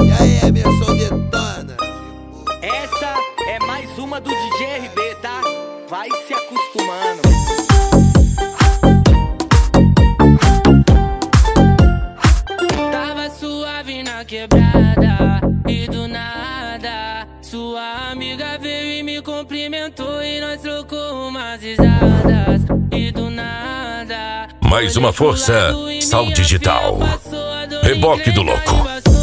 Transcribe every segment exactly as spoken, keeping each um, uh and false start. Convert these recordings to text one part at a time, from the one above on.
E aí, Emerson detona. Essa é mais uma do D J R B, tá? Vai se acostumando. Tava suave na quebrada e do nada sua amiga veio e me cumprimentou e nós trocou umas risadas. E do nada mais uma força, Sal Digital, Reboque do Louco.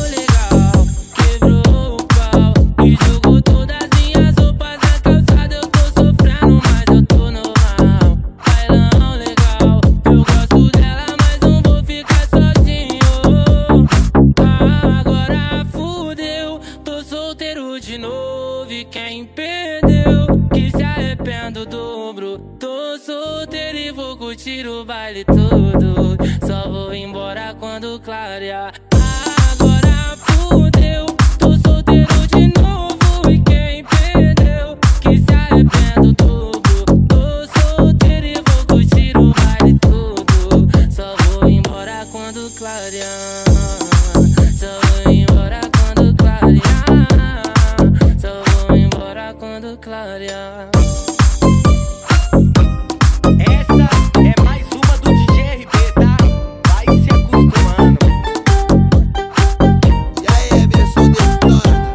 Quebrou o pau e jogou todas as minhas roupas na calçada. Eu tô sofrendo, mas eu tô normal. Bailão legal, eu gosto dela, mas não vou ficar sozinho. Agora fudeu, tô solteiro de novo. E quem perdeu, que se arrependa o dobro. Tô solteiro e vou curtir o baile todo. Só vou embora quando clarear. Agora fudeu, tô solteiro de novo. E quem perdeu, que se arrependa o dobro. Tô solteiro e vou curtir o baile todo. Só vou embora quando clarear. Só vou embora quando clarear. Só vou embora quando clarear. Essa é mais uma do D J R B, tá? Vai se acostumando. E aí, Emerson detona.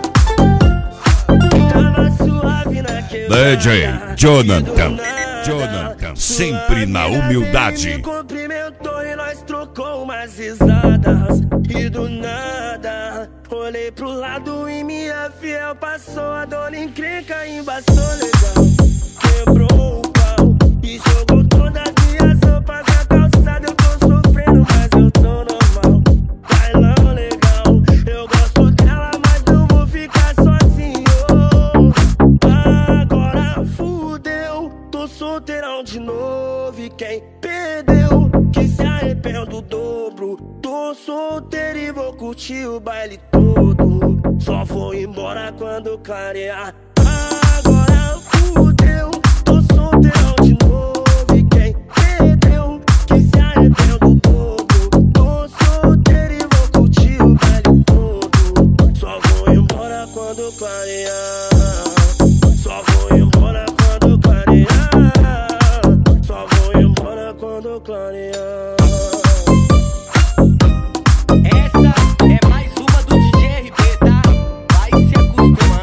Tava suave na quebrada D J Jonathan, Jonathan, sempre na humildade. Me cumprimentou e nós trocou umas risadas. E do nada olhei pro lado e minha fiel passou. A dona encrenca embaçou legal. Quebrou o pau e jogou todas as minhas roupas na calçada. Eu tô sofrendo, mas eu tô normal. Bailão legal, eu gosto dela, mas não vou ficar sozinho. Agora fudeu, tô solteirão de novo. E quem perdeu, que se arrependa o dobro. Tô solteiro e vou curtir o baile todo. Só vou embora quando clarear. Agora fudeu, tô solteirão de novo. E quem perdeu, que se arrependa o dobro. Tô solteiro e vou curtir o baile todo. Só vou embora quando clarear. Só vou embora quando clarear. Só vou embora quando clarear. Essa é mais uma do D J R B, tá? Vai se acostumando.